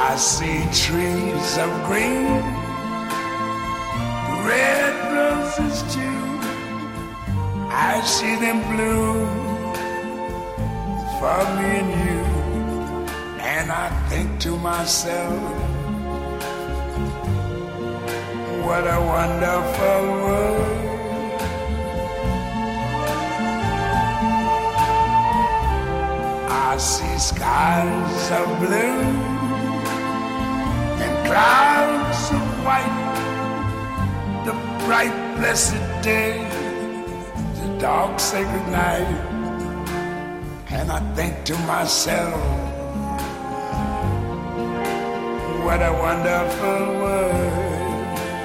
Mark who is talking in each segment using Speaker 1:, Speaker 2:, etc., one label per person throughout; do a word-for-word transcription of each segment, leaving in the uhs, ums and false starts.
Speaker 1: I see trees of green, red roses too. I see them bloom for me and you. And I think to myself, what a wonderful world. I see skies of blue and clouds of white, the bright blessed day, the dark sacred night. And I think to myself, what a wonderful world.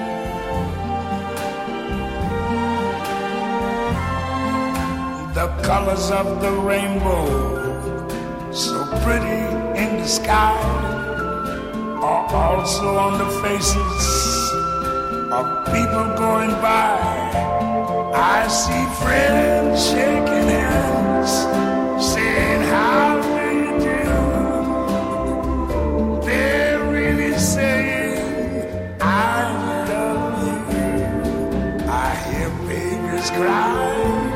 Speaker 1: The colors of the rainbow, so pretty in the sky, are also on the faces of people going by. I see friends shaking hands, saying how do you do. They're really saying I love you. I hear babies cry,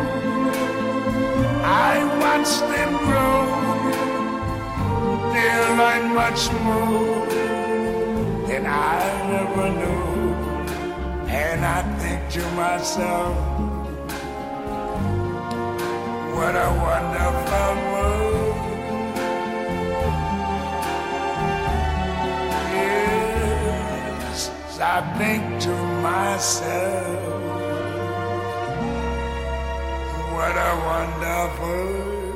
Speaker 1: I watch them grow. They'll learn much more than I ever knew. And I think to myself, what a wonderful world. Yes, I think to myself, what a wonderful world.